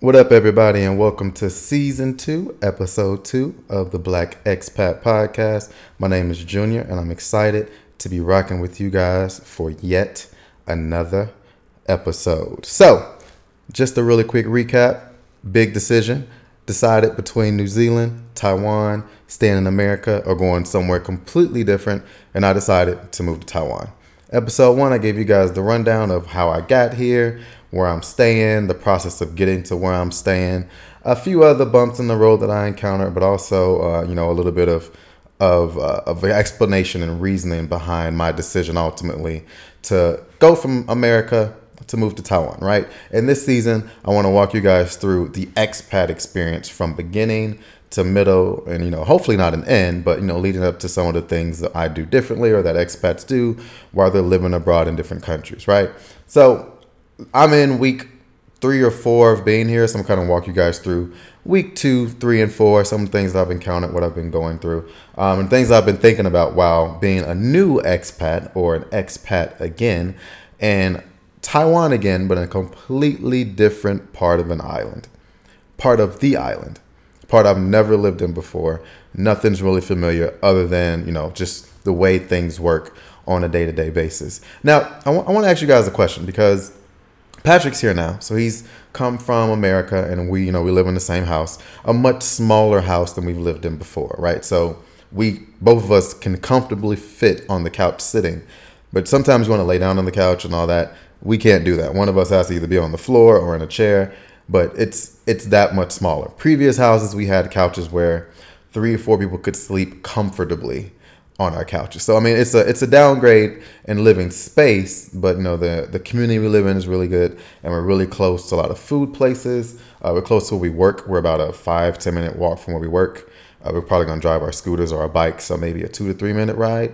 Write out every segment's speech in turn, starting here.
What up, everybody, and welcome to Season 2, Episode 2 of the Black Expat Podcast. My name is Junior, and I'm excited to be rocking with you guys for yet another episode. So, just a really quick recap. Big decision. Decided between New Zealand, Taiwan, staying in America, or going somewhere completely different, and I decided to move to Taiwan. Episode 1, I gave you guys the rundown of how I got here, where I'm staying, the process of getting to where I'm staying, a few other bumps in the road that I encountered, but also, a little bit of explanation and reasoning behind my decision ultimately to go from America to move to Taiwan, right? In this season, I want to walk you guys through the expat experience from beginning to middle and, hopefully not an end, but, leading up to some of the things that I do differently or that expats do while they're living abroad in different countries, right? So I'm in week 3 or 4 of being here, so I'm kind of walk you guys through week 2, 3, and 4, some things that I've encountered, what I've been going through, and things I've been thinking about while being a new expat or an expat again, and Taiwan again, but in a completely different part of an island, part of the island, part I've never lived in before. Nothing's really familiar other than, just the way things work on a day-to-day basis. Now, I want to ask you guys a question because Patrick's here now. So he's come from America and we live in the same house, a much smaller house than we've lived in before, right? So both of us can comfortably fit on the couch sitting, but sometimes you want to lay down on the couch and all that. We can't do that. One of us has to either be on the floor or in a chair, but it's that much smaller. Previous houses, we had couches where 3 or 4 people could sleep comfortably on our couches. So, it's a downgrade in living space, but, the community we live in is really good, and we're really close to a lot of food places. We're close to where we work. We're about a 5-10 minute walk from where we work. We're probably going to drive our scooters or our bikes, so maybe a 2 to 3 minute ride.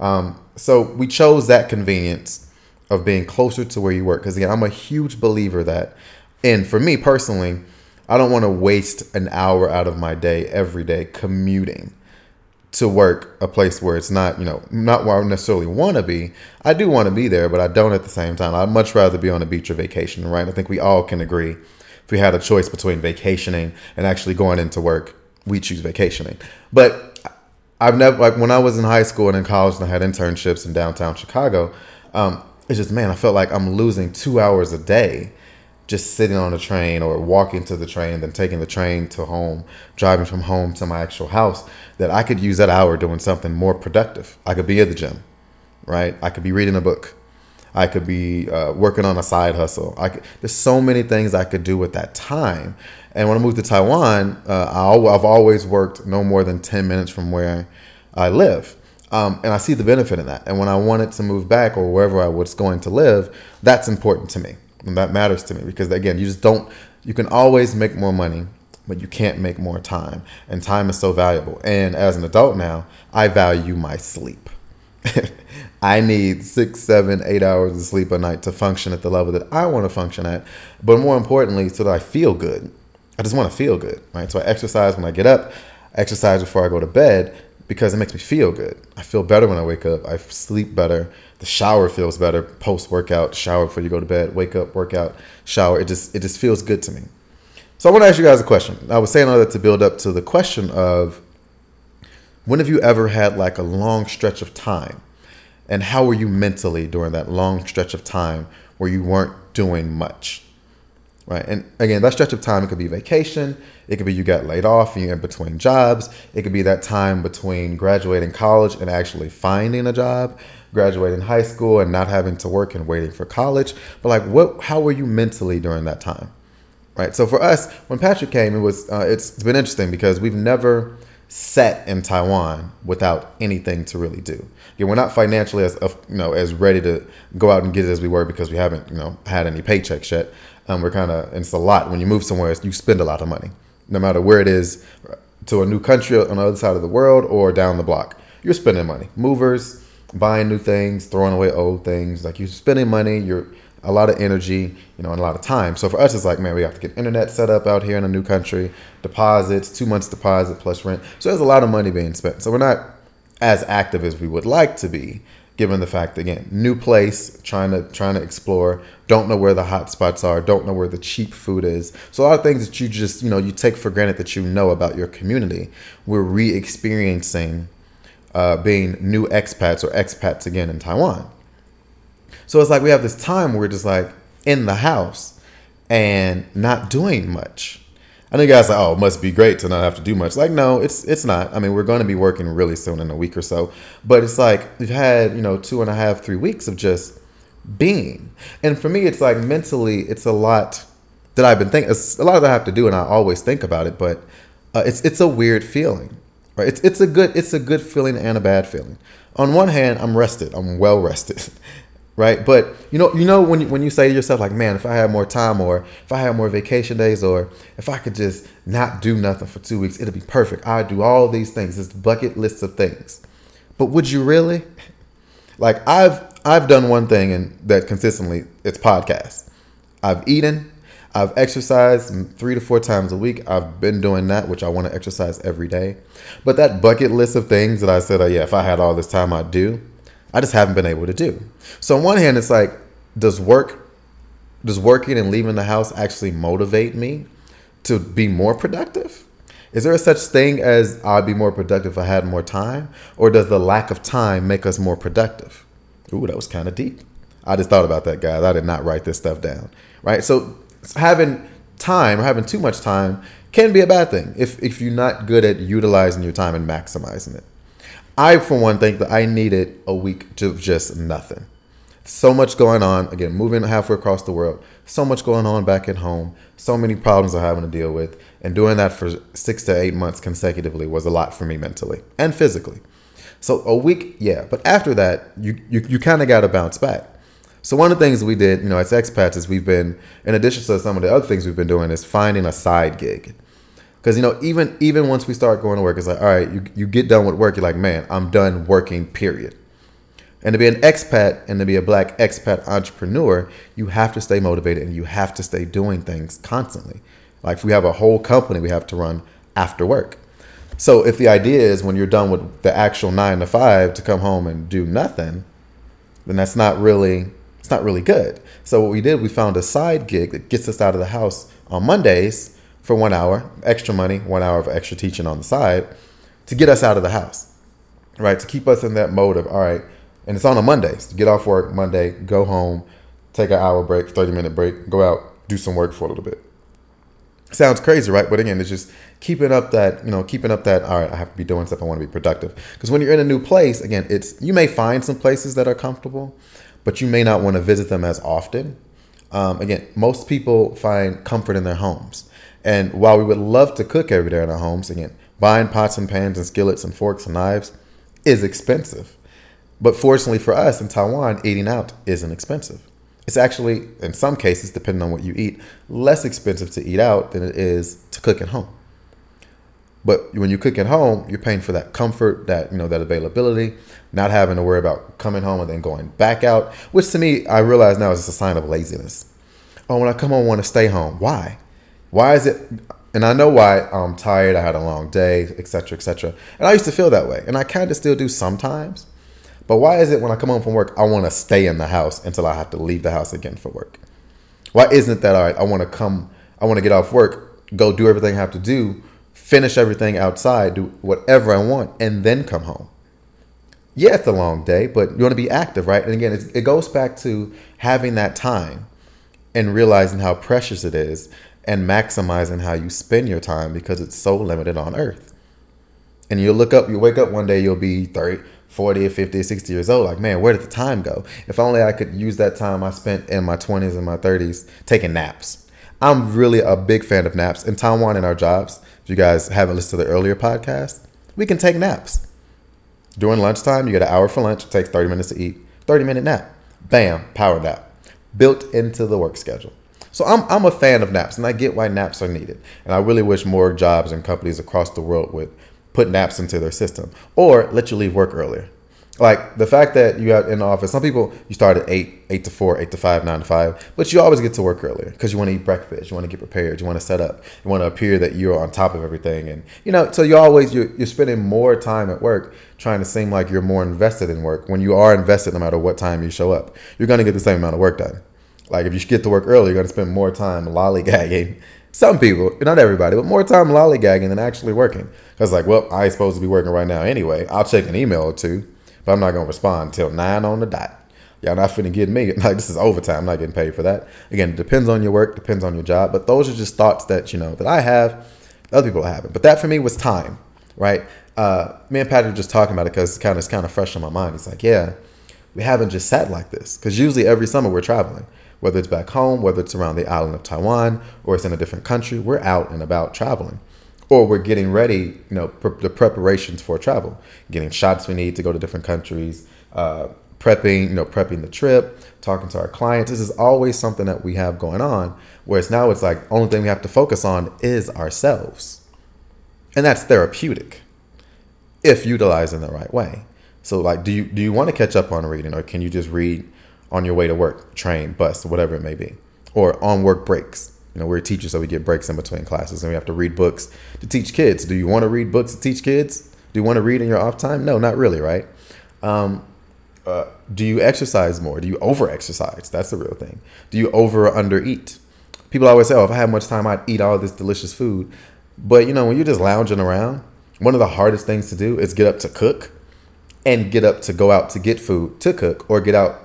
So we chose that convenience of being closer to where you work, because again, I'm a huge believer that, and for me personally, I don't want to waste an hour out of my day every day commuting to work, a place where it's not, not where I necessarily want to be. I do want to be there, but I don't at the same time. I'd much rather be on a beach or vacation, right? I think we all can agree if we had a choice between vacationing and actually going into work, we choose vacationing. But I've never, like when I was in high school and in college and I had internships in downtown Chicago, it's just, I felt like I'm losing 2 hours a day just sitting on the train or walking to the train, then taking the train to home, driving from home to my actual house, that I could use that hour doing something more productive. I could be at the gym, right? I could be reading a book. I could be working on a side hustle. There's so many things I could do with that time. And when I moved to Taiwan, I've always worked no more than 10 minutes from where I live. And I see the benefit in that. And when I wanted to move back or wherever I was going to live, that's important to me. And that matters to me because, again, you can always make more money, but you can't make more time. And time is so valuable. And as an adult now, I value my sleep. I need 6, 7, 8 hours of sleep a night to function at the level that I want to function at. But more importantly, so that I feel good. I just want to feel good, right? So I exercise when I get up, I exercise before I go to bed because it makes me feel good. I feel better when I wake up. I sleep better. The shower feels better post-workout. Shower before you go to bed. Wake up, workout, shower. It just feels good to me. So I want to ask you guys a question. I was saying all that to build up to the question of, when have you ever had like a long stretch of time? And how were you mentally during that long stretch of time where you weren't doing much? Right. And again, that stretch of time, it could be vacation. It could be you got laid off and you're in between jobs. It could be that time between graduating college and actually finding a job, graduating high school and not having to work and waiting for college. But how were you mentally during that time? Right. So for us, when Patrick came, it's been interesting because we've never sat in Taiwan without anything to really do. Again, we're not financially as ready to go out and get it as we were because we haven't, had any paychecks yet. It's a lot. When you move somewhere, you spend a lot of money, no matter where it is, to a new country on the other side of the world or down the block. You're spending money. Movers, buying new things, throwing away old things. Like, you're spending money, you're a lot of energy, and a lot of time. So for us, it's like, man, we have to get internet set up out here in a new country, deposits, 2 months deposit plus rent. So there's a lot of money being spent. So we're not as active as we would like to be given the fact, again, new place, trying to explore, don't know where the hot spots are, don't know where the cheap food is. So a lot of things that you just, you take for granted that you know about your community, we're re-experiencing being new expats or expats again in Taiwan. So it's like we have this time where we're just like in the house and not doing much. I know you guys are like, oh, it must be great to not have to do much. Like, no, it's not. I mean, we're going to be working really soon in a week or so. But it's like we've had, 2.5, 3 weeks of just being. And for me, it's like mentally, it's a lot that I've been thinking. It's a lot that I have to do, and I always think about it. But it's a weird feeling, right? It's a good feeling and a bad feeling. On one hand, I'm rested. I'm well rested. Right. But, when you say to yourself, like, man, if I had more time, or if I had more vacation days, or if I could just not do nothing for 2 weeks, it'd be perfect. I'd do all these things. This bucket list of things. But would you really? Like, I've done one thing, and that consistently, it's podcasts. I've eaten. I've exercised 3 to 4 times a week. I've been doing that, which I want to exercise every day. But that bucket list of things that I said, if I had all this time, I'd do. I just haven't been able to do. So on one hand, it's like, does working and leaving the house actually motivate me to be more productive? Is there a such thing as I'd be more productive if I had more time? Or does the lack of time make us more productive? Ooh, that was kind of deep. I just thought about that, guys. I did not write this stuff down, right? So having time or having too much time can be a bad thing if you're not good at utilizing your time and maximizing it. I, for one, think that I needed a week of just nothing. So much going on. Again, moving halfway across the world. So much going on back at home. So many problems I'm having to deal with. And doing that for 6 to 8 months consecutively was a lot for me mentally and physically. So a week, yeah. But after that, you kind of got to bounce back. So one of the things we did, as expats is we've been, in addition to some of the other things we've been doing, is finding a side gig. Because, even once we start going to work, it's like, all right, you get done with work. You're like, man, I'm done working, period. And to be an expat and to be a Black expat entrepreneur, you have to stay motivated and you have to stay doing things constantly. Like, if we have a whole company we have to run after work. So if the idea is when you're done with the actual 9 to 5 to come home and do nothing, then it's not really good. So what we did, we found a side gig that gets us out of the house on Mondays for 1 hour, extra money, 1 hour of extra teaching on the side to get us out of the house, right? To keep us in that mode of, all right, and it's on a Monday. So get off work Monday, go home, take an hour break, 30-minute break, go out, do some work for a little bit. Sounds crazy, right? But again, it's just keeping up that, all right, I have to be doing stuff. I want to be productive. Because when you're in a new place, again, you may find some places that are comfortable, but you may not want to visit them as often. Again, most people find comfort in their homes. And while we would love to cook every day in our homes, again, buying pots and pans and skillets and forks and knives is expensive. But fortunately for us in Taiwan, eating out isn't expensive. It's actually, in some cases, depending on what you eat, less expensive to eat out than it is to cook at home. But when you cook at home, you're paying for that comfort, that availability, not having to worry about coming home and then going back out, which to me, I realize now is just a sign of laziness. Oh, when I come home, I want to stay home. Why? Why is it? And I know why. I'm tired. I had a long day, et cetera, et cetera. And I used to feel that way. And I kind of still do sometimes. But why is it when I come home from work, I want to stay in the house until I have to leave the house again for work? Why isn't that all right? I want to get off work, go do everything I have to do, finish everything outside, do whatever I want, and then come home. Yeah, it's a long day, but you want to be active, right? And again, it goes back to having that time and realizing how precious it is and maximizing how you spend your time because it's so limited on earth. And you wake up one day, you'll be 30, 40, 50, 60 years old. Like, man, where did the time go? If only I could use that time I spent in my 20s and my 30s taking naps. I'm really a big fan of naps. In Taiwan, in our jobs, if you guys haven't listened to the earlier podcast, we can take naps. During lunchtime, you get an hour for lunch. It takes 30 minutes to eat. 30-minute nap. Bam, power nap. Built into the work schedule. So I'm a fan of naps, and I get why naps are needed. And I really wish more jobs and companies across the world would put naps into their system or let you leave work earlier. Like the fact that you got in the office, some people you start at 8 to 4, 8 to 5, 9 to 5, but you always get to work earlier because you want to eat breakfast, you want to get prepared, you want to set up, you want to appear that you're on top of everything, and so you're spending more time at work trying to seem like you're more invested in work when you are invested no matter what time you show up. You're going to get the same amount of work done. Like if you get to work early, you're going to spend more time lollygagging. Some people, not everybody, but more time lollygagging than actually working. Because like, well, I ain't supposed to be working right now anyway. I'll check an email or two, but I'm not going to respond until 9 on the dot. Y'all not finna get me. Like this is overtime. I'm not getting paid for that. Again, it depends on your work, depends on your job. But those are just thoughts that, that I have, other people are having. But that for me was time, right? Me and Patrick were just talking about it because it's kind of fresh on my mind. He's like, yeah, we haven't just sat like this. Because usually every summer we're traveling. Whether it's back home, whether it's around the island of Taiwan, or it's in a different country, we're out and about traveling. Or we're getting ready, the preparations for travel, getting shots we need to go to different countries, prepping the trip, talking to our clients. This is always something that we have going on, whereas now it's like only thing we have to focus on is ourselves. And that's therapeutic if utilized in the right way. So like, do you want to catch up on reading, or can you just read on your way to work, train, bus, whatever it may be, or on work breaks? We're teachers, so we get breaks in between classes, and we have to read books to teach kids. Do you want to read books to teach kids? Do you want to read in your off time? No, not really, right? Do you exercise more? Do you over-exercise? That's the real thing. Do you over or under-eat? People always say, oh, if I had much time, I'd eat all this delicious food. But, when you're just lounging around, one of the hardest things to do is get up to cook and get up to go out to get food to cook, or get out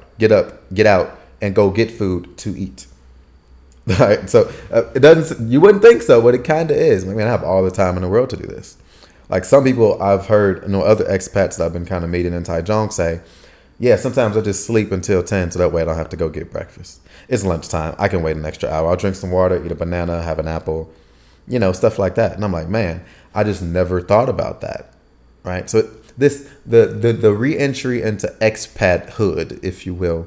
and go get food to eat. Right? So it doesn't. You wouldn't think so, but it kind of is. I have all the time in the world to do this. Like some people I've heard, other expats that I've been kind of meeting in Taichung say, yeah, sometimes I just sleep until 10 so that way I don't have to go get breakfast. It's lunchtime. I can wait an extra hour. I'll drink some water, eat a banana, have an apple, stuff like that. And I'm like, man, I just never thought about that. Right? So the re-entry into expathood, if you will,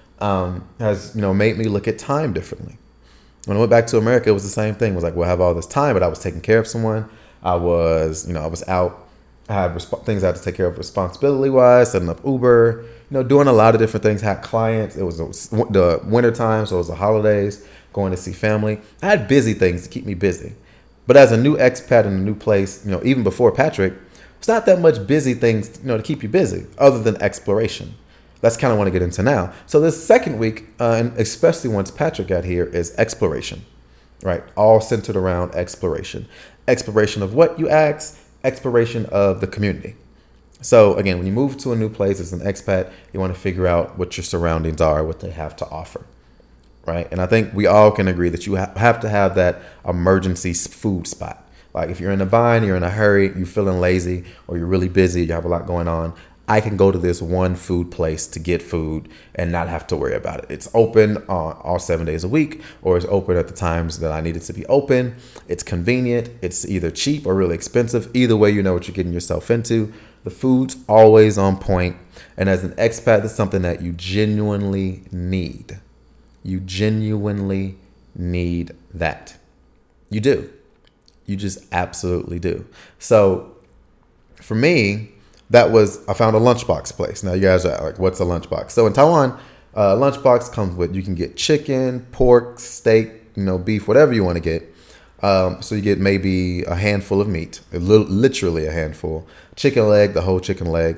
has made me look at time differently. When I went back to America, it was the same thing. It was like, well, I have all this time, but I was taking care of someone. I was out. I had things I had to take care of responsibility wise, setting up Uber, doing a lot of different things. Had clients. It was the winter time, so it was the holidays, going to see family. I had busy things to keep me busy. But as a new expat in a new place, even before Patrick, it's not that much busy things, to keep you busy other than exploration. That's kind of what I get into now. So this second week, and especially once Patrick got here, is exploration, right? All centered around exploration. Exploration of what, you ask? Exploration of the community. So again, when you move to a new place as an expat, you want to figure out what your surroundings are, what they have to offer, right? And I think we all can agree that you have to have that emergency food spot. Like if you're in a bind, you're in a hurry, you're feeling lazy, or you're really busy, you have a lot going on, I can go to this one food place to get food and not have to worry about it. It's open all 7 days a week, or it's open at the times that I need it to be open. It's convenient. It's either cheap or really expensive. Either way, you know what you're getting yourself into. The food's always on point. And as an expat, that's something that you genuinely need. You genuinely need that. You do. You just absolutely do. So for me, I found a lunchbox place. Now you guys are like, what's a lunchbox? So in Taiwan, lunchbox comes with, you can get chicken, pork, steak, beef, whatever you want to get. So you get maybe a handful of meat, literally a handful. Chicken leg, the whole chicken leg,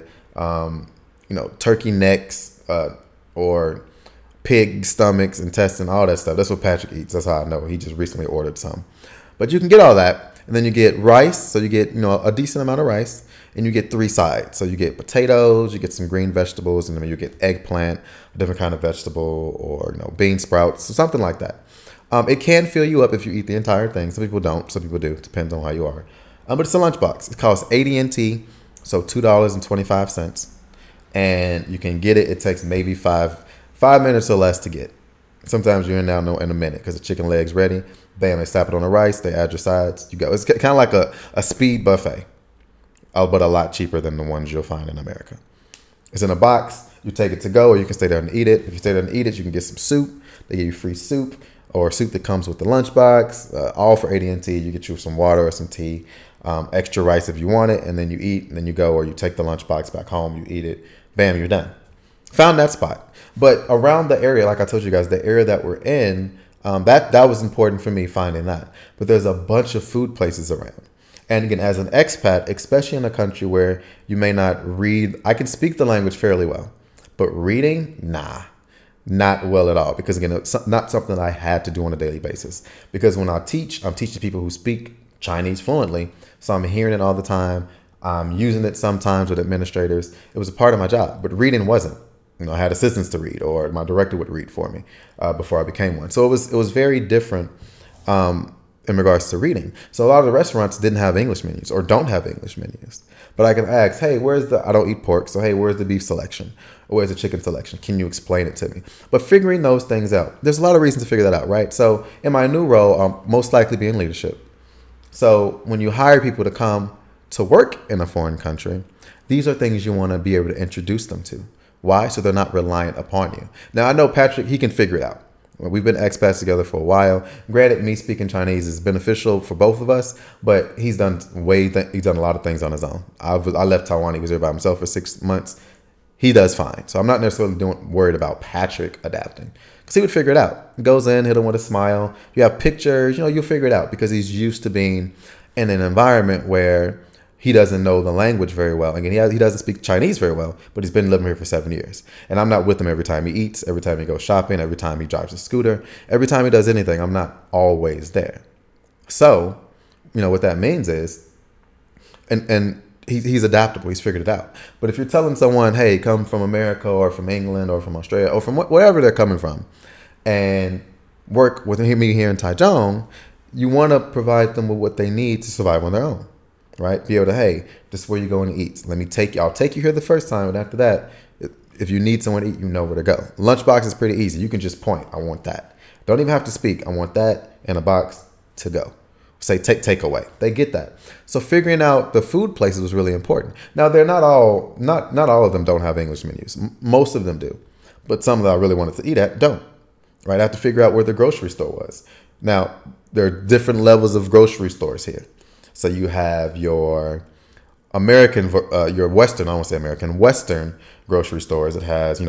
turkey necks, or pig stomachs, intestine, all that stuff. That's what Patrick eats. That's how I know. He just recently ordered some. But you can get all that. And then you get rice. So you get, a decent amount of rice. And you get 3 sides. So you get potatoes, you get some green vegetables, and then you get eggplant, a different kind of vegetable, or bean sprouts, so something like that. It can fill you up if you eat the entire thing. Some people don't, some people do. It depends on how you are. But it's a lunchbox. It costs 80 NT, so $2.25. And you can get it. It takes maybe 5 minutes or less to get. Sometimes you're in now in a minute because the chicken leg's ready. Bam, they slap it on the rice. They add your sides. You go. It's kind of like a speed buffet. But a lot cheaper than the ones you'll find in America. It's in a box. You take it to go, or you can stay there and eat it. If you stay there and eat it, you can get some soup. They give you free soup, or soup that comes with the lunchbox, all for 80 NT. You get you some water or some tea, extra rice if you want it, and then you eat, and then you go, or you take the lunchbox back home, you eat it, Bam, you're done. Found that spot. But around the area, like I told you guys, the area that we're in, that was important for me finding that. But there's a bunch of food places around. And again, as an expat, especially in a country where you may not read, I can speak the language fairly well, but reading, nah, not well at all. Because again, it's not something that I had to do on a daily basis. Because when I teach, I'm teaching people who speak Chinese fluently. So I'm hearing it all the time. I'm using it sometimes with administrators. It was a part of my job, but reading wasn't. I had assistants to read, or my director would read for me before I became one. So it was very different in regards to reading. So a lot of the restaurants didn't have English menus or don't have English menus. But I can ask, hey, I don't eat pork, so hey, where's the beef selection? Or where's the chicken selection? Can you explain it to me? But figuring those things out, there's a lot of reasons to figure that out, right? So in my new role, I'll most likely be in leadership. So when you hire people to come to work in a foreign country, these are things you want to be able to introduce them to. Why? So they're not reliant upon you. Now, I know Patrick, he can figure it out. We've been expats together for a while. Granted, me speaking Chinese is beneficial for both of us, but he's done a lot of things on his own. I left Taiwan. He was there by himself for 6 months. He does fine. So I'm not necessarily worried about Patrick adapting, because he would figure it out. He goes in, hit him with a smile. If you have pictures, you'll figure it out, because he's used to being in an environment where he doesn't know the language very well. Again, he doesn't speak Chinese very well, but he's been living here for 7 years. And I'm not with him every time he eats, every time he goes shopping, every time he drives a scooter, every time he does anything. I'm not always there. So, what that means is, and he's adaptable. He's figured it out. But if you're telling someone, hey, come from America or from England or from Australia or from wherever they're coming from, and work with me here in Taichung, you want to provide them with what they need to survive on their own. Right? Be able to, hey, this is where you're going to eat. I'll take you here the first time. And after that, if you need someone to eat, you know where to go. Lunchbox is pretty easy. You can just point. I want that. Don't even have to speak. I want that in a box to go. Say take away. They get that. So figuring out the food places was really important. Now, they're not all of them don't have English menus. Most of them do. But some that I really wanted to eat at don't. Right? I have to figure out where the grocery store was. Now, there are different levels of grocery stores here. So you have your Western grocery stores that has,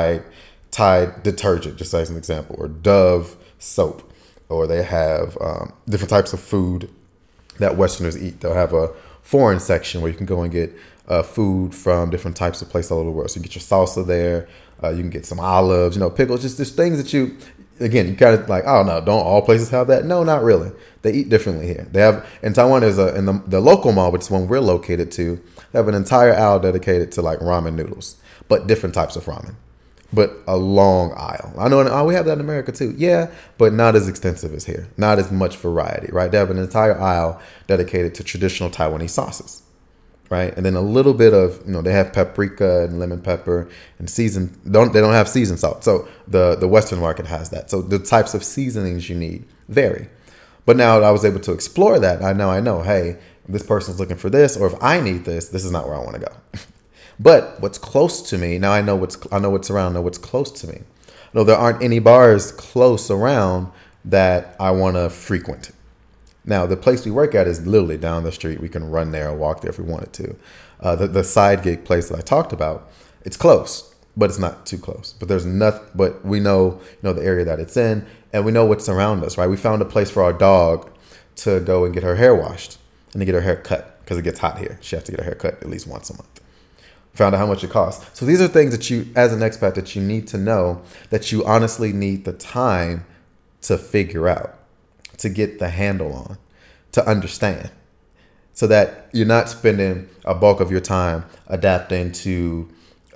Tide detergent, just as an example, or Dove soap, or they have different types of food that Westerners eat. They'll have a foreign section where you can go and get food from different types of places all over the world. So you get your salsa there. You can get some olives, pickles, just things that you kind of like, oh no, don't all places have that? No, not really. They eat differently here. They have, in Taiwan, in the local mall, which is one we're located to, they have an entire aisle dedicated to like ramen noodles, but different types of ramen, but a long aisle. I know we have that in America too. Yeah, but not as extensive as here. Not as much variety, right? They have an entire aisle dedicated to traditional Taiwanese sauces. Right, and then a little bit of they have paprika and lemon pepper and they don't have seasoned salt. So the Western market has that. So the types of seasonings you need vary. But now I was able to explore that. I know. Hey, this person's looking for this, or if I need this is not where I want to go. But what's close to me now, I know what's around. Know what's close to me. No, there aren't any bars close around that I want to frequent. Now, the place we work at is literally down the street. We can run there or walk there if we wanted to. The side gig place that I talked about, it's close, but it's not too close. But there's nothing. But we know, the area that it's in, and we know what's around us, right? We found a place for our dog to go and get her hair washed and to get her hair cut because it gets hot here. She has to get her hair cut at least once a month. Found out how much it costs. So these are things that you, as an expat, that you need to know, that you honestly need the time to figure out, to get the handle on, to understand, so that you're not spending a bulk of your time adapting to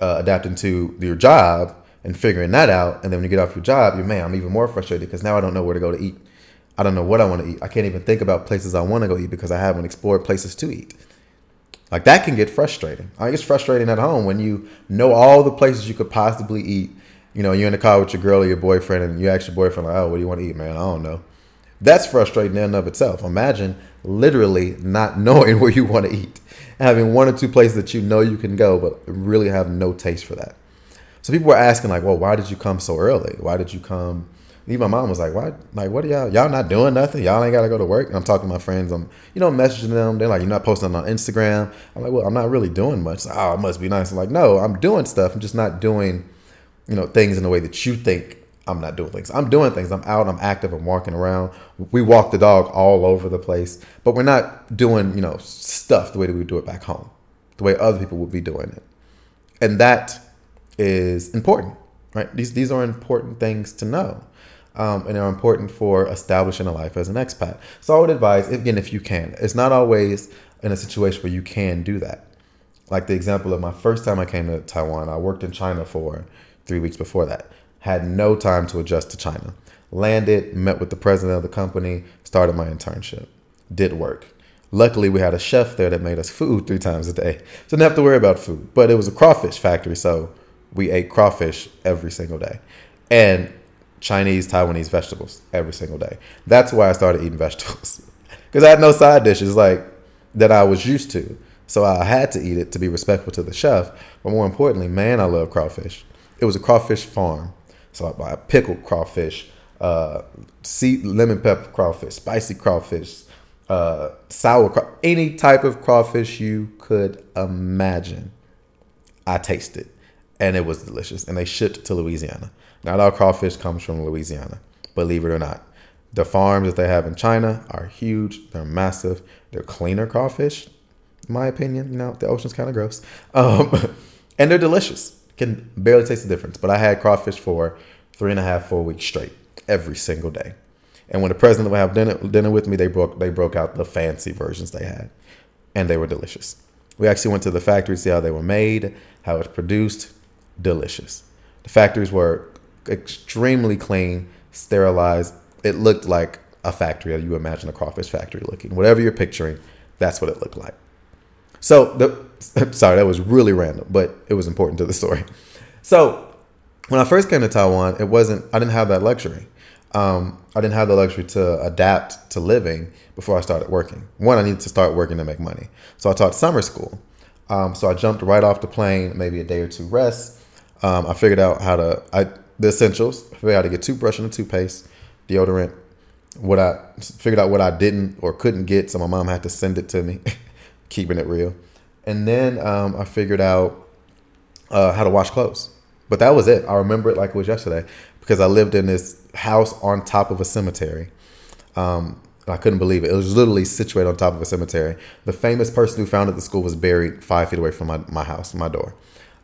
your job and figuring that out. And then when you get off your job, I'm even more frustrated because now I don't know where to go to eat. I don't know what I want to eat. I can't even think about places I want to go eat because I haven't explored places to eat. Like, that can get frustrating. It's frustrating at home when you know all the places you could possibly eat. You're in the car with your girl or your boyfriend, and you ask your boyfriend, like, oh, what do you want to eat, man? I don't know. That's frustrating in and of itself. Imagine literally not knowing where you want to eat, and having one or two places that you can go, but really have no taste for that. So people were asking, like, well, why did you come so early? Why did you come Even my mom was like, "Why? Like, what are y'all not doing nothing? Y'all ain't gotta go to work." And I'm talking to my friends. I'm, messaging them. They're like, "You're not posting on Instagram." I'm like, "Well, I'm not really doing much." Like, oh, it must be nice. I'm like, "No, I'm doing stuff. I'm just not doing, things in the way that you think I'm not doing things. I'm doing things. I'm out. I'm active. I'm walking around. We walk the dog all over the place, but we're not doing, stuff the way that we do it back home, the way other people would be doing it, and that is important, right? These are important things to know. And they're important for establishing a life as an expat. So I would advise, again, if you can. It's not always in a situation where you can do that. Like the example of my first time I came to Taiwan, I worked in China for 3 weeks before that. Had no time to adjust to China. Landed, met with the president of the company, started my internship. Did work. Luckily, we had a chef there that made us food 3 times a day. So didn't have to worry about food. But it was a crawfish factory, so we ate crawfish every single day. And Chinese, Taiwanese vegetables every single day. That's why I started eating vegetables. Because I had no side dishes that I was used to. So I had to eat it to be respectful to the chef. But more importantly, man, I love crawfish. It was a crawfish farm. So I buy pickled crawfish, lemon pepper crawfish, spicy crawfish, sour any type of crawfish you could imagine. I tasted, and it was delicious. And they shipped to Louisiana. Not all crawfish comes from Louisiana, believe it or not. The farms that they have in China are huge. They're massive. They're cleaner crawfish, in my opinion. The ocean's kind of gross. And they're delicious. Can barely taste the difference. But I had crawfish for 3.5, 4 weeks straight, every single day. And when the president would have dinner with me, they broke out the fancy versions they had. And they were delicious. We actually went to the factory to see how they were made, how it's produced. Delicious. The factories were extremely clean, sterilized. It looked like a factory. You imagine a crawfish factory looking. Whatever you're picturing, that's what it looked like. So, sorry, that was really random, but it was important to the story. So, when I first came to Taiwan, I didn't have that luxury. I didn't have the luxury to adapt to living before I started working. One, I needed to start working to make money. So I taught summer school. So I jumped right off the plane, maybe a day or two rest. I figured out the essentials. I figured out how to get toothbrush and a toothpaste, deodorant. Figured out what I didn't or couldn't get, so my mom had to send it to me, keeping it real. And then I figured out how to wash clothes. But that was it. I remember it like it was yesterday because I lived in this house on top of a cemetery. I couldn't believe it. It was literally situated on top of a cemetery. The famous person who founded the school was buried 5 feet away from my house, my door.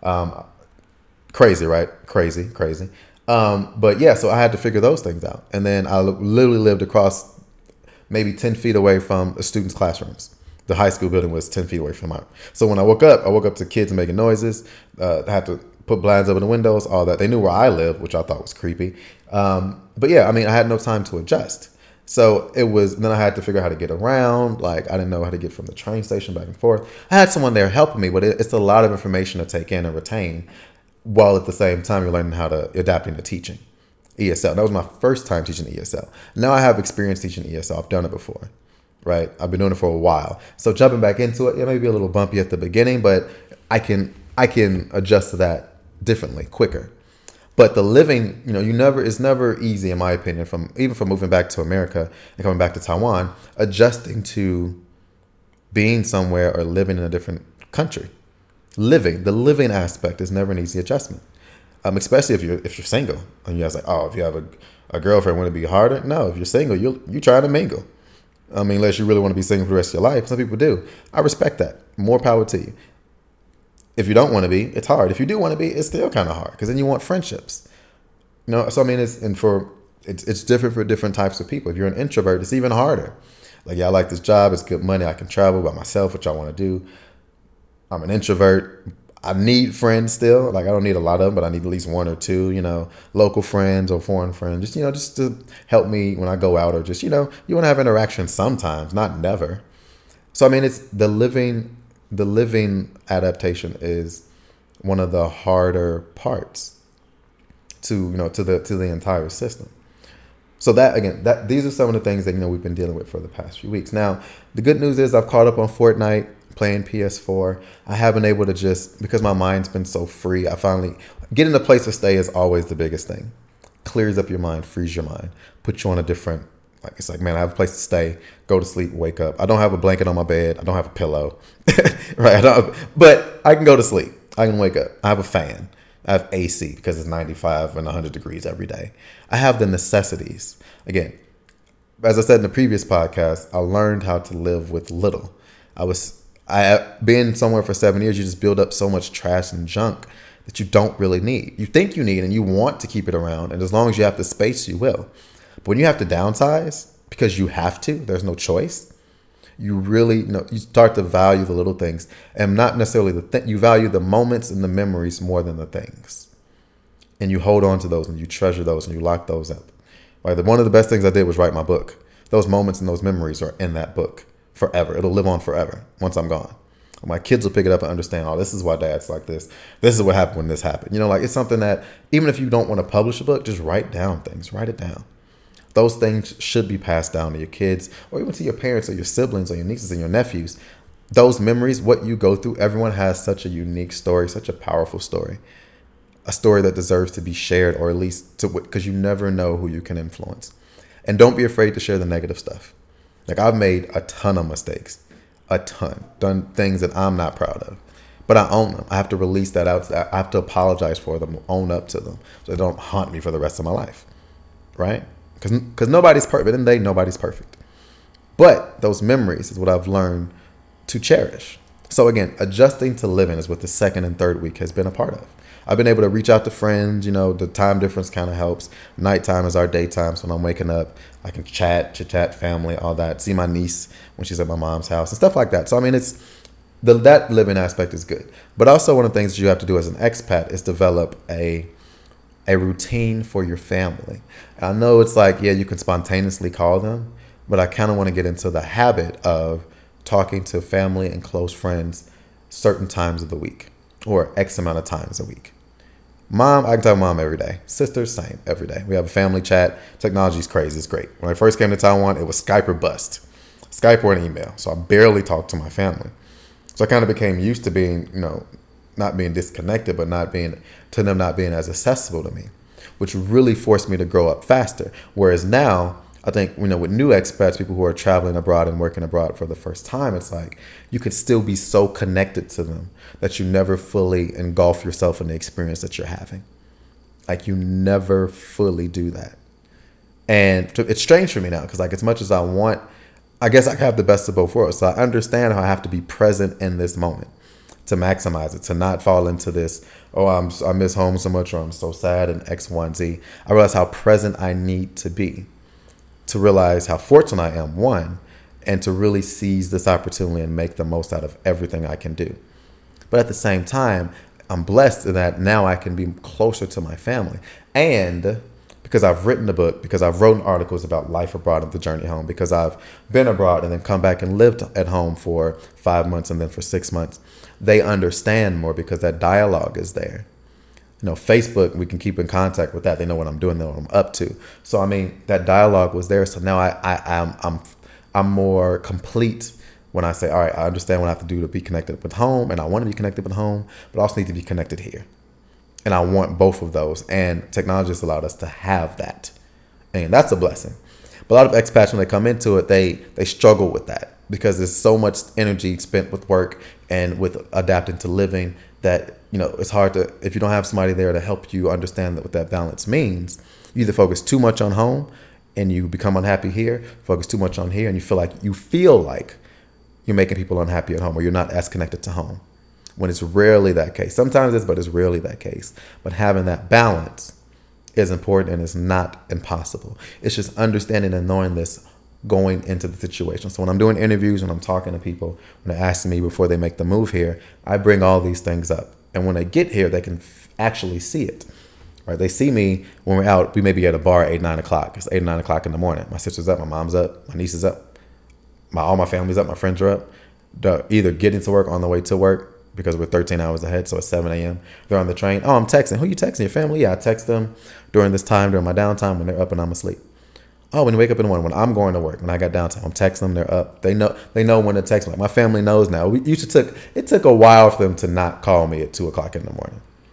Crazy, right? Crazy. But yeah, so I had to figure those things out. And then I literally lived across maybe 10 feet away from the students' classrooms. The high school building was 10 feet away from mine. So when I woke up to kids making noises. I had to put blinds over the windows, all that. They knew where I lived, which I thought was creepy. But yeah, I had no time to adjust. So then I had to figure out how to get around. I didn't know how to get from the train station back and forth. I had someone there helping me, but it's a lot of information to take in and retain, while at the same time you're learning how to adapt into teaching ESL. That was my first time teaching ESL. Now I have experience teaching ESL. I've done it before, right? I've been doing it for a while. So jumping back into it, it may be a little bumpy at the beginning, but I can adjust to that differently, quicker. But the living, it's never easy, in my opinion, even from moving back to America and coming back to Taiwan, adjusting to being somewhere or living in a different country. The living aspect is never an easy adjustment, especially if you're single. And you guys if you have a girlfriend, would it be harder? No, if you're single, you try to mingle. Unless you really want to be single for the rest of your life. Some people do. I respect that. More power to you. If you don't want to be, it's hard. If you do want to be, it's still kind of hard because then you want friendships. So it's different for different types of people. If you're an introvert, it's even harder. I like this job. It's good money. I can travel by myself, which I want to do. I'm an introvert. I need friends still. I don't need a lot of them, but I need at least one or two, local friends or foreign friends, just to help me when I go out, or just, you want to have interaction sometimes, not never. So, it's the living adaptation is one of the harder parts to the entire system. So these are some of the things that, we've been dealing with for the past few weeks. Now, the good news is I've caught up on Fortnite, playing PS4. I haven't been able to because my mind's been so free. I finally getting a place to stay is always the biggest thing. clears up your mind, frees your mind, puts you on a different, like, it's like, man, I have a place to stay, go to sleep, wake up. I don't have a blanket on my bed. I don't have a pillow, right? But I can go to sleep. I can wake up. I have a fan. I have AC because it's 95 and 100 degrees every day. I have the necessities. Again, as I said in the previous podcast, I learned how to live with little. I been somewhere for 7 years. You just build up so much trash and junk that you don't really need. You think you need and you want to keep it around. And as long as you have the space, you will. But when you have to downsize because you have to, there's no choice. You really, you start to value the little things, and not necessarily you value the moments and the memories more than the things. And you hold on to those and you treasure those and you lock those up. Right? One of the best things I did was write my book. Those moments and those memories are in that book forever. It'll live on forever once I'm gone. My kids will pick it up and understand, oh, this is why dad's like this. This is what happened when this happened. Like, it's something that even if you don't want to publish a book, just write down things. Write it down. Those things should be passed down to your kids or even to your parents or your siblings or your nieces and your nephews. Those memories, what you go through, everyone has such a unique story, such a powerful story. A story that deserves to be shared, or at least because you never know who you can influence. And don't be afraid to share the negative stuff. Like, I've made a ton of mistakes, done things that I'm not proud of, but I own them. I have to release that out. I have to apologize for them, own up to them, so they don't haunt me for the rest of my life, right? Because nobody's perfect. At the end of the day, nobody's perfect. But those memories is what I've learned to cherish. So again, adjusting to living is what the second and third week has been a part of. I've been able to reach out to friends. The time difference kind of helps. Nighttime is our daytime. So when I'm waking up, I can chit-chat, family, all that. See my niece when she's at my mom's house and stuff like that. So, I mean, that living aspect is good. But also one of the things that you have to do as an expat is develop a routine for your family. I know it's like, yeah, you can spontaneously call them, but I kind of want to get into the habit of talking to family and close friends certain times of the week or X amount of times a week. Mom, I can tell mom every day. Sisters, same, every day. We have a family chat. Technology's crazy. It's great. When I first came to Taiwan, it was Skype or bust. Skype or an email. So I barely talked to my family. So I kind of became used to being, not being disconnected, but not being as accessible to me, which really forced me to grow up faster. Whereas now, I think, with new expats, people who are traveling abroad and working abroad for the first time, it's like you could still be so connected to them that you never fully engulf yourself in the experience that you're having. Like, you never fully do that. And it's strange for me now because, like, as much as I want, I guess I have the best of both worlds. So I understand how I have to be present in this moment to maximize it, to not fall into this, I miss home so much, or I'm so sad, and X, Y, and Z. I realize how present I need to be to realize how fortunate I am, one, and to really seize this opportunity and make the most out of everything I can do. But at the same time, I'm blessed in that now I can be closer to my family. And because I've written a book, because I've written articles about life abroad and the journey home, because I've been abroad and then come back and lived at home for 5 months and then for 6 months, they understand more because that dialogue is there. Facebook, we can keep in contact with that. They know what I'm doing, they know what I'm up to. So, I mean, that dialogue was there. So now I'm more complete when I say, all right, I understand what I have to do to be connected with home, and I want to be connected with home, but I also need to be connected here. And I want both of those. And technology has allowed us to have that. And that's a blessing. But a lot of expats, when they come into it, they struggle with that because there's so much energy spent with work and with adapting to living that, it's hard to, if you don't have somebody there to help you understand what that balance means, you either focus too much on home and you become unhappy here, focus too much on here, and you feel like you're making people unhappy at home, or you're not as connected to home, when it's rarely that case. Sometimes it's, but it's rarely that case. But having that balance is important, and it's not impossible. It's just understanding and knowing this going into the situation. So when I'm doing interviews, when I'm talking to people, when they ask me before they make the move here, I bring all these things up. And when they get here, they can actually see it. Right? They see me when we're out. We may be at a bar at 8, 9 o'clock. It's 8 or 9 o'clock in the morning. My sister's up, my mom's up, my niece is up, all my family's up, my friends are up. They're either getting to work, on the way to work, because we're 13 hours ahead, so it's 7 a.m. They're on the train. Oh, I'm texting. Who you texting? Your family? Yeah, I text them during this time, during my downtime, when they're up and I'm asleep. Oh, when you wake up in the morning, when I'm going to work, when I got downtime, I'm texting them, they're up. They know when to text me. Like, my family knows now. It took a while for them to not call me at 2 o'clock in the morning.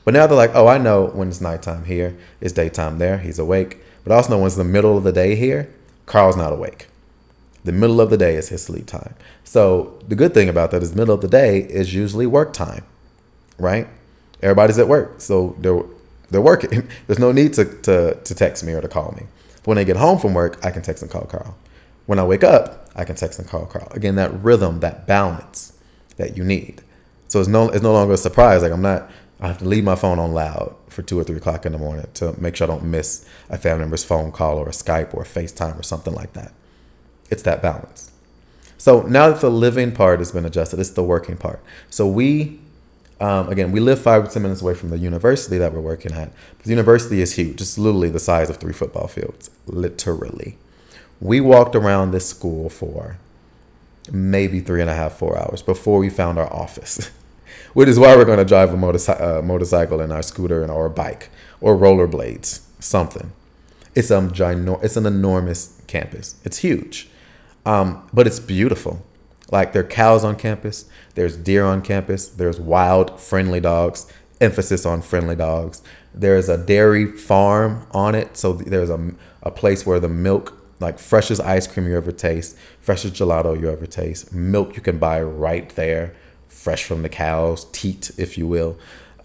But now they're like, oh, I know when it's nighttime here, it's daytime there, he's awake. But I also know when it's the middle of the day here, Carl's not awake. The middle of the day is his sleep time. So the good thing about that is middle of the day is usually work time, right? Everybody's at work, so they're working. There's no need to text me or to call me. But when I get home from work, I can text and call Carl. When I wake up, I can text and call Carl. Again, that rhythm, that balance that you need. So it's no longer a surprise. Like I have to leave my phone on loud for 2 or 3 o'clock in the morning to make sure I don't miss a family member's phone call or a Skype or a FaceTime or something like that. It's that balance. So now that the living part has been adjusted, it's the working part. So we live 5 to 10 minutes away from the university that we're working at. The university is huge. It's literally the size of 3 football fields, literally. We walked around this school for maybe 3.5, 4 hours before we found our office, which is why we're going to drive a motorcycle and our scooter and our bike or rollerblades, something. It's an enormous campus. It's huge, but it's beautiful. Like there are cows on campus, there's deer on campus, there's wild, friendly dogs, emphasis on friendly dogs. There's a dairy farm on it, so there's a place where the milk, like freshest ice cream you ever taste, freshest gelato you ever taste, milk you can buy right there, fresh from the cows, teat, if you will.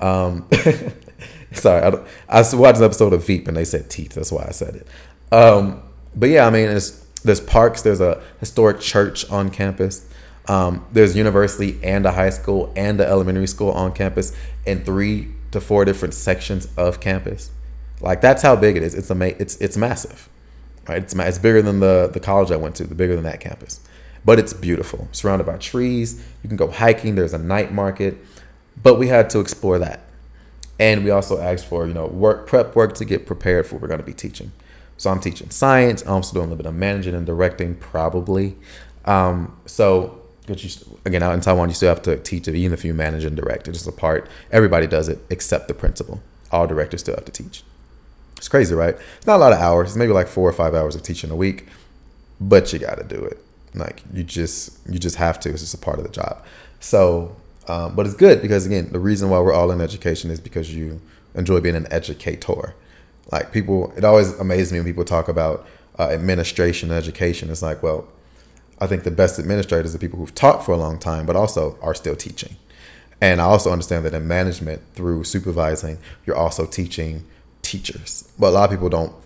Sorry, I watched an episode of Veep and they said teat, that's why I said it. But yeah, I mean, there's parks, there's a historic church on campus. There's university and a high school and an elementary school on campus in 3 to 4 different sections of campus. Like that's how big it is. It's massive. Right, it's bigger than the college I went to, bigger than that campus. But it's beautiful, surrounded by trees. You can go hiking. There's a night market. But we had to explore that. And we also asked for, prep work to get prepared for what we're going to be teaching. So I'm teaching science. I'm also doing a little bit of managing and directing, probably. So, again, out in Taiwan, you still have to teach it, even if you manage and direct. It's just a part. Everybody does it except the principal. All directors still have to teach. It's crazy, right? It's not a lot of hours. It's maybe like 4 or 5 hours of teaching a week, but you got to do it. Like you just have to. It's just a part of the job. So, but it's good because again, the reason why we're all in education is because you enjoy being an educator. Like people, it always amazes me when people talk about administration and education. It's like, well, I think the best administrators are people who've taught for a long time, but also are still teaching. And I also understand that in management, through supervising, you're also teaching teachers. But a lot of people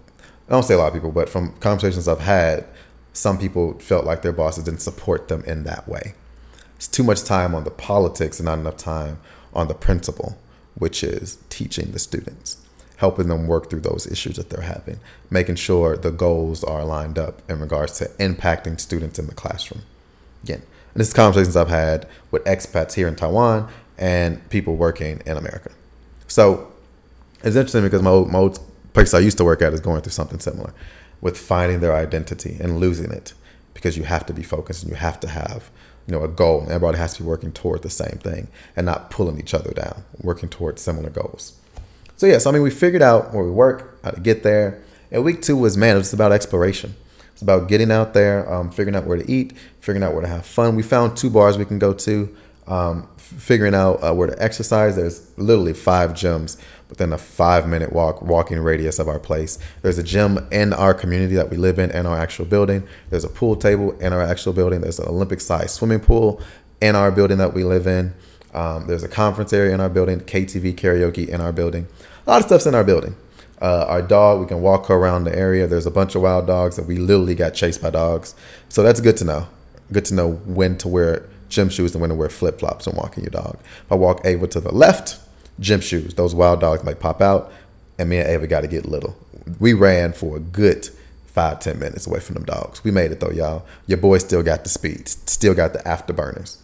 I don't say a lot of people, but from conversations I've had, some people felt like their bosses didn't support them in that way. It's too much time on the politics and not enough time on the principle, which is teaching the students, helping them work through those issues that they're having, making sure the goals are lined up in regards to impacting students in the classroom. Again, and this is conversations I've had with expats here in Taiwan and people working in America. So it's interesting because my old place I used to work at is going through something similar with finding their identity and losing it because you have to be focused and you have to have, a goal. Everybody has to be working toward the same thing and not pulling each other down, working towards similar goals. So yes, we figured out where we work, how to get there. And week 2 was, it was about exploration. It's about getting out there, figuring out where to eat, figuring out where to have fun. We found 2 bars we can go to, figuring out where to exercise. There's literally 5 gyms within a 5-minute walking radius of our place. There's a gym in our community that we live in our actual building. There's a pool table in our actual building. There's an Olympic-sized swimming pool in our building that we live in. There's a conference area in our building, KTV karaoke in our building. A lot of stuff's in our building. Our dog, we can walk her around the area. There's a bunch of wild dogs that we literally got chased by dogs. So that's good to know. Good to know when to wear gym shoes and when to wear flip-flops when walking your dog. If I walk Ava to the left, gym shoes, those wild dogs might pop out, and me and Ava got to get little. We ran for a good 5-10 minutes away from them dogs. We made it though, y'all. Your boy still got the speed, still got the afterburners.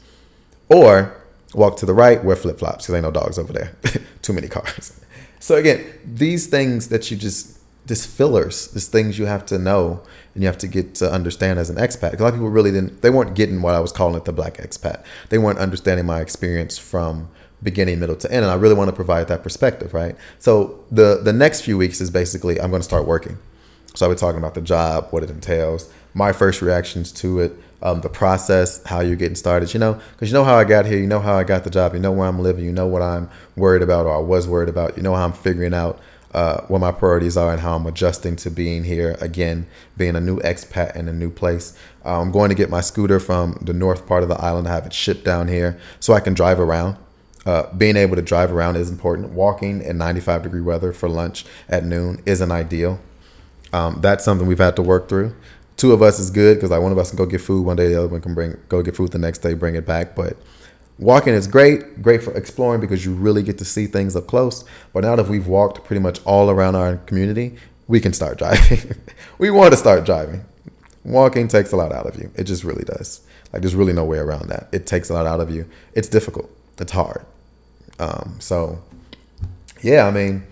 Or walk to the right, wear flip-flops, because ain't no dogs over there. Too many cars. So again, these things that you just fillers, these things you have to know and you have to get to understand as an expat. A lot of people really they weren't getting what I was calling it, the black expat. They weren't understanding my experience from beginning, middle to end. And I really want to provide that perspective, right? So the next few weeks is basically, I'm going to start working. So I'll be talking about the job, what it entails, my first reactions to it, the process, how you're getting started, because you know how I got here, you know how I got the job, you know where I'm living, you know what I'm worried about or I was worried about, you know how I'm figuring out what my priorities are and how I'm adjusting to being here again, being a new expat in a new place. I'm going to get my scooter from the north part of the island, have it shipped down here so I can drive around. Being able to drive around is important. Walking in 95-degree weather for lunch at noon isn't ideal. That's something we've had to work through. Two of us is good because like one of us can go get food one day, the other one can go get food the next day, bring it back. But walking is great for exploring because you really get to see things up close. But now that we've walked pretty much all around our community, we can start driving. We want to start driving. Walking takes a lot out of you. It just really does. Like there's really no way around that. It takes a lot out of you. It's difficult. It's hard. So yeah, I mean,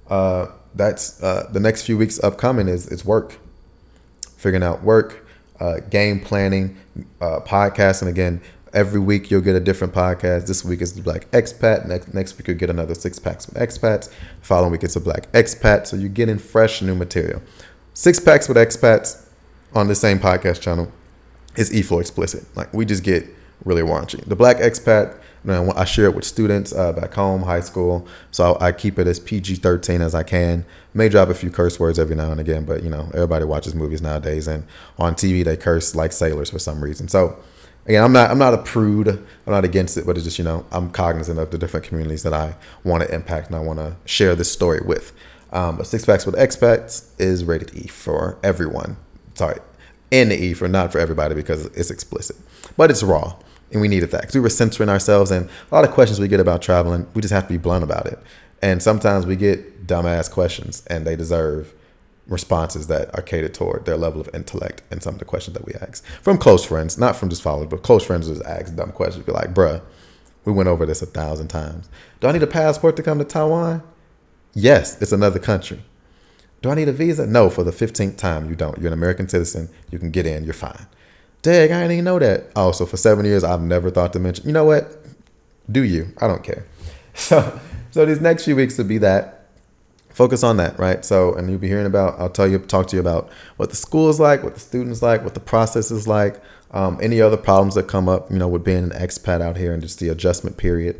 that's the next few weeks upcoming is work, figuring out work, game planning, podcasting. Again, every week you'll get a different podcast. This week is the Black Expat. Next week you'll get another 6 packs with expats. The following week it's a Black Expat. So you're getting fresh new material. 6 packs with expats on the same podcast channel is E4 explicit. Like we just get really raunchy. The Black Expat, I share it with students back home, high school. So I keep it as PG-13 as I can. May drop a few curse words every now and again, but everybody watches movies nowadays, and on TV they curse like sailors for some reason. So again, I'm not a prude. I'm not against it, but it's just I'm cognizant of the different communities that I want to impact and I want to share this story with. But 6 Packs with Expats is rated E for everyone. Sorry, in the E for not for everybody because it's explicit, but it's raw. And we needed that because we were censoring ourselves, and a lot of questions we get about traveling, we just have to be blunt about it. And sometimes we get dumbass questions, and they deserve responses that are catered toward their level of intellect and some of the questions that we ask from close friends, not from just followers, but close friends just ask dumb questions. Be like, bruh, we went over this 1,000 times. Do I need a passport to come to Taiwan? Yes, it's another country. Do I need a visa? No, for the 15th time, you don't. You're an American citizen. You can get in. You're fine. Dang, I didn't even know that. Oh, so for 7 years, I've never thought to mention. You know what? Do you? I don't care. So these next few weeks will be that. Focus on that, right? So, and you'll be hearing about, talk to you about what the school is like, what the students like, what the process is like, any other problems that come up, with being an expat out here and just the adjustment period.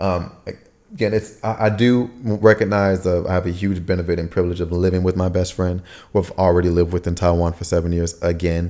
Again, I do recognize I have a huge benefit and privilege of living with my best friend who I've already lived with in Taiwan for 7 years. Again,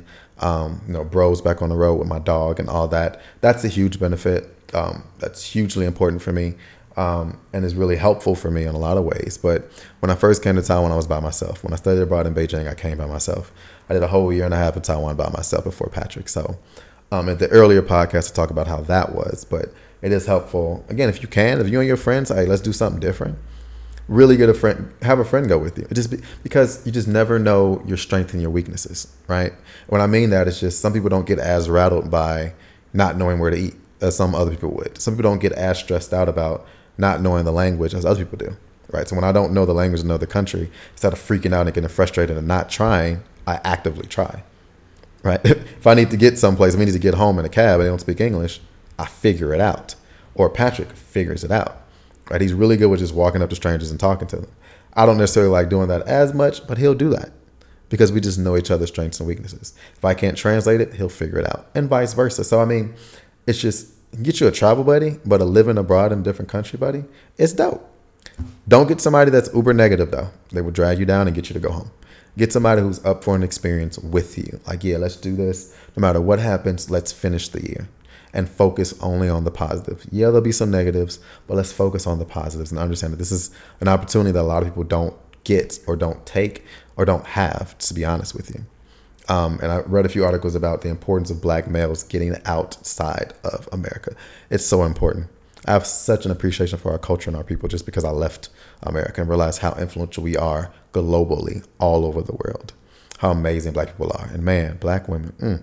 bros back on the road with my dog and all that. That's a huge benefit. That's hugely important for me. And is really helpful for me in a lot of ways. But when I first came to Taiwan, I was by myself. When I studied abroad in Beijing, I came by myself. I did a whole year and a half in Taiwan by myself before Patrick. So at the earlier podcast, I talk about how that was. But it is helpful. Again, if you and your friends, hey, let's do something different. Really get a friend, have a friend go with you. Because you just never know your strengths and your weaknesses, right? When I mean that, it's just some people don't get as rattled by not knowing where to eat as some other people would. Some people don't get as stressed out about not knowing the language as other people do, right? So when I don't know the language of another country, instead of freaking out and getting frustrated and not trying, I actively try, right? If I need to get someplace, if I need to get home in a cab and they don't speak English, I figure it out. Or Patrick figures it out, right? He's really good with just walking up to strangers and talking to them. I don't necessarily like doing that as much, but he'll do that because we just know each other's strengths and weaknesses. If I can't translate it, he'll figure it out, and vice versa. So, I mean, it's just get you a travel buddy, but a living abroad in a different country buddy, it's dope. Don't get somebody that's uber negative, though. They will drag you down and get you to go home. Get somebody who's up for an experience with you. Like, yeah, let's do this. No matter what happens, let's finish the year. And focus only on the positive. Yeah, there'll be some negatives, but let's focus on the positives and understand that this is an opportunity that a lot of people don't get or don't take or don't have, to be honest with you. And I read a few articles about the importance of Black males getting outside of America. It's so important. I have such an appreciation for our culture and our people just because I left America and realized how influential we are globally all over the world. How amazing Black people are. And man, Black women,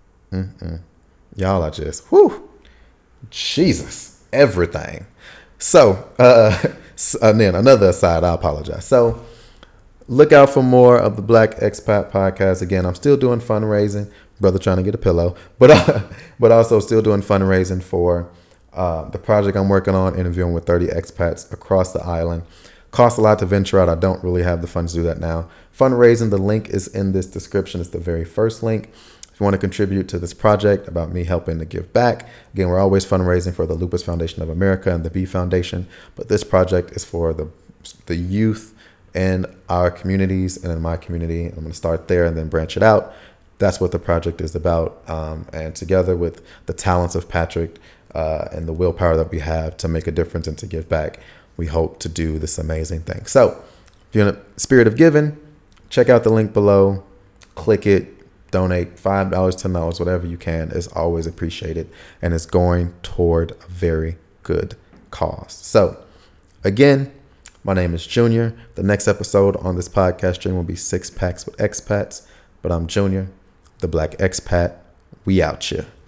y'all are just, whew, Jesus, everything. So, and then another aside, I apologize. So, look out for more of the Black Expat Podcast. Again, I'm still doing fundraising. Brother trying to get a pillow. But also still doing fundraising for the project I'm working on, interviewing with 30 expats across the island. Costs a lot to venture out. I don't really have the funds to do that now. Fundraising, the link is in this description. It's the very first link. you want to contribute to this project about me helping to give back, again, we're always fundraising for the Lupus Foundation of America and the B Foundation, but this project is for the youth in our communities and in my community. I'm going to start there and then branch it out. That's what the project is about. And together with the talents of Patrick and the willpower that we have to make a difference and to give back, we hope to do this amazing thing. So if you're in a spirit of giving, check out the link below, click it, donate $5, $10, whatever you can is always appreciated. And it's going toward a very good cause. So again, my name is Junior. The next episode on this podcast stream will be 6 Packs with Expats, but I'm Junior, the Black Expat. We out here.